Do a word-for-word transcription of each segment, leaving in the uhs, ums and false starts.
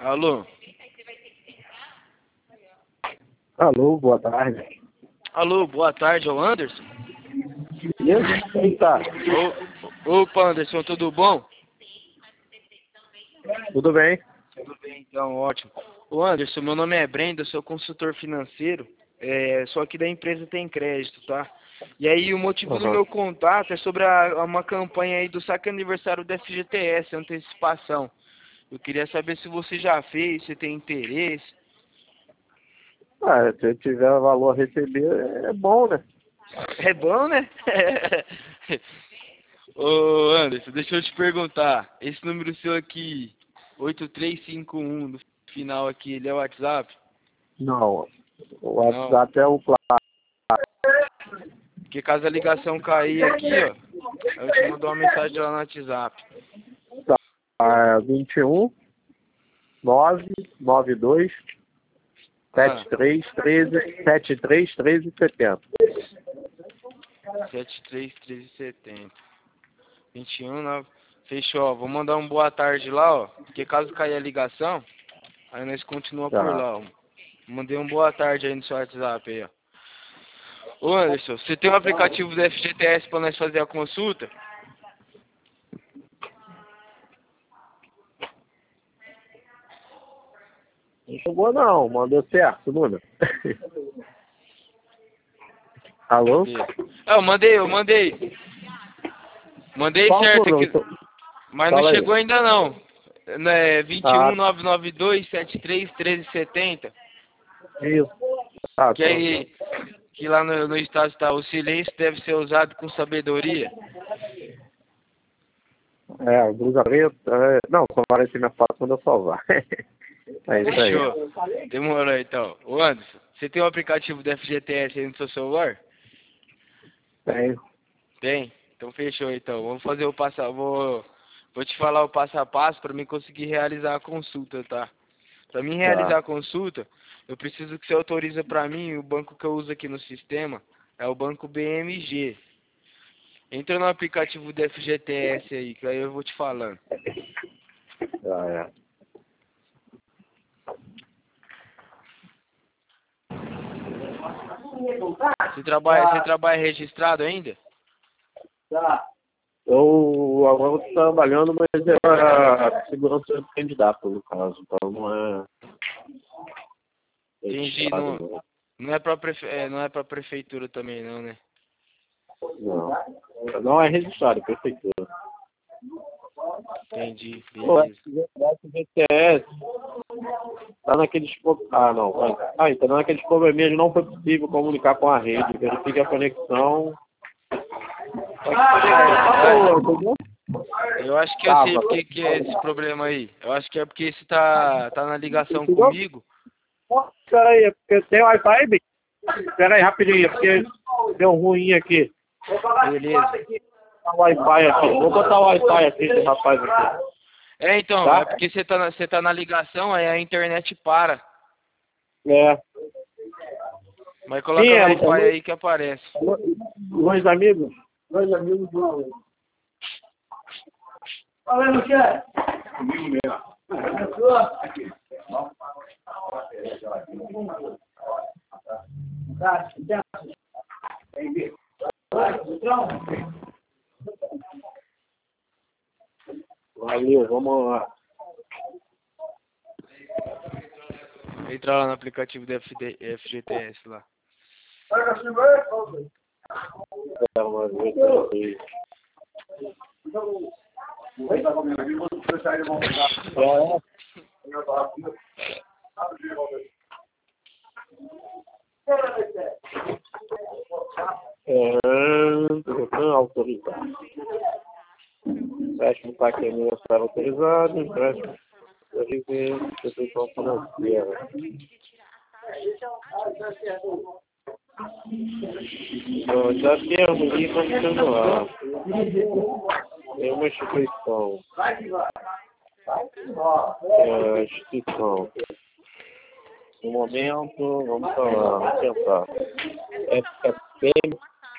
Alô? Alô, boa tarde. Alô, boa tarde, é o Anderson? Isso? Quem tá? Ô, opa, Anderson, tudo bom? Tudo bem? Tudo bem, então, ótimo. Ô, Anderson, meu nome é Brenda, eu sou consultor financeiro, é, só que da empresa Tem Crédito, tá? E aí o motivo do Uhum. meu contato é sobre a, uma campanha aí do saque aniversário da F G T S, antecipação. Eu queria saber se você já fez, se tem interesse. Ah, se eu tiver valor a receber, é bom, né? É bom, né? Ô, Anderson, deixa eu te perguntar. Esse número seu aqui, oito três cinco um, no final aqui, ele é o WhatsApp? Não. O Não. WhatsApp é o claro. Porque caso a ligação cair aqui, ó, eu te mando uma mensagem lá no WhatsApp. Tá, vinte e um, nove nove dois, Ah, sete três, treze, sete três, treze, setenta. sete três treze setenta. vinte e um, nove. Fechou, ó. Vou mandar um boa tarde lá, ó. Porque caso cair a ligação, aí nós continua por Tá. lá, ó. Mandei um boa tarde aí no seu WhatsApp aí, ó. Ô Anderson, você tem o aplicativo do F G T S pra nós fazer a consulta? Não chegou não, mandou certo o número. Alô? Ah, eu mandei, eu mandei. Mandei Qual o certo número? aqui. Então, Mas não fala aí. chegou ainda não. É vinte e Ah, um, nove nove dois, setenta e três, treze setenta. isso. Ah, Que tá. aí, que lá no, no estado está, o silêncio deve ser usado com sabedoria. É, blusa preta. É... Não, só aparece minha foto quando eu salvar. É isso aí. Fechou. Demorou então. Ô Anderson, você tem o aplicativo do F G T S aí no seu celular? Tem. Tem? Então fechou então. Vamos fazer o passo a vou vou te falar o passo a passo para mim conseguir realizar a consulta, tá? Para mim realizar Tá. a consulta, eu preciso que você autorize para mim o banco que eu uso aqui no sistema, é o banco B M G. Entra no aplicativo do F G T S aí, que aí eu vou te falando. Ah, é. Você trabalha, você trabalha registrado ainda? Eu agora estou trabalhando, mas é a segurança do candidato, no caso. Então não é Entendi, registrado, não, não. não é para prefe, é, não é para prefeitura também não, né? Não, não é registrado, é prefeitura. Entendi, O beleza. F G T S tá naqueles... pro- Ah, não. Ah, então naqueles probleminhas não foi possível comunicar com a rede. Verifique a conexão. Ah, Entendeu? eu acho que eu sei Tava. porque que é esse problema aí. Eu acho que é porque você tá, tá na ligação Entendeu? comigo. Espera aí, é porque tem Wi-Fi, bicho? Espera aí, rapidinho, é porque deu ruim aqui. Beleza. Botar o Wi-Fi aqui. Vou botar o Wi-Fi aqui do rapaz aqui. É, então, Tá? é porque você tá, na, você tá na ligação, aí a internet para. É. Mas Quem coloca no é? Wi-Fi aí que aparece. Dois amigos? Dois amigos do... Fala aí, Luciano. Comigo mesmo. Aqui. Valeu, vamos lá. Entra lá no aplicativo do F D F G T S lá. É, uma vez aí. É, é, autorizar. Empréstimo paquemento para autorizado, empréstimo de instituição financeira. Então, já temos aí, vamos continuar. Tem uma instituição. É, instituição. No momento, vamos falar, vamos tentar. É, é P M,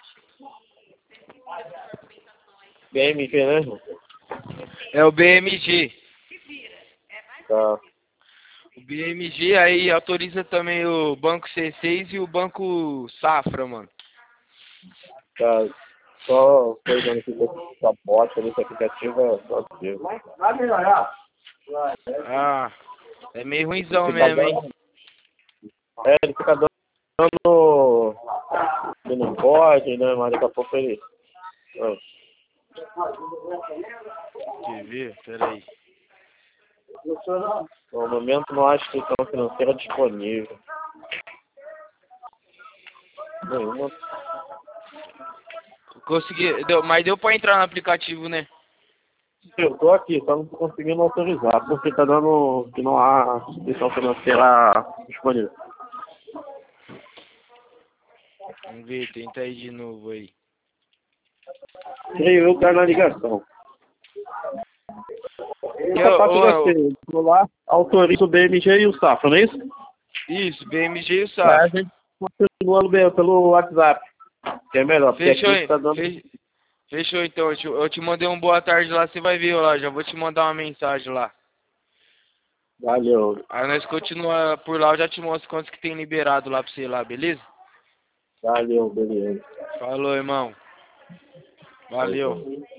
P M G, né? É o B M G. Tá. B M G, aí autoriza também o Banco C seis e o Banco Safra, mano. Tá, só coisando aqui com essa bota nesse aplicativo é só Deus. Vai melhorar. Ah, é meio ruimzão Ele fica mesmo, hein? dando- É, ele fica dando que não pode, né? Mas daqui a pouco ele. Ó, Quer ver? Pera aí. no momento não há instituição financeira disponível. Nenhuma. Consegui, deu, mas deu pra entrar no aplicativo, né? Eu tô aqui, só não tô conseguindo autorizar, porque tá dando que não há instituição financeira disponível. Vamos ver, tenta aí de novo aí. Creio eu que tá na ligação. Eu, Essa parte ô, vai ser, vou lá, autoriza o B M G e o Safra, não é isso? isso, B M G e o Aí Safra. a gente continua no- pelo WhatsApp, que é melhor, porque Fechou, aqui tá dando... fe- fechou então, eu te, eu te mandei um boa tarde lá, você vai ver lá, já vou te mandar uma mensagem lá. Valeu, Aí nós continuamos por lá, eu já te mostro quantos que tem liberado lá pra você lá, beleza? valeu, beleza. Falou, irmão. Valeu. Valeu.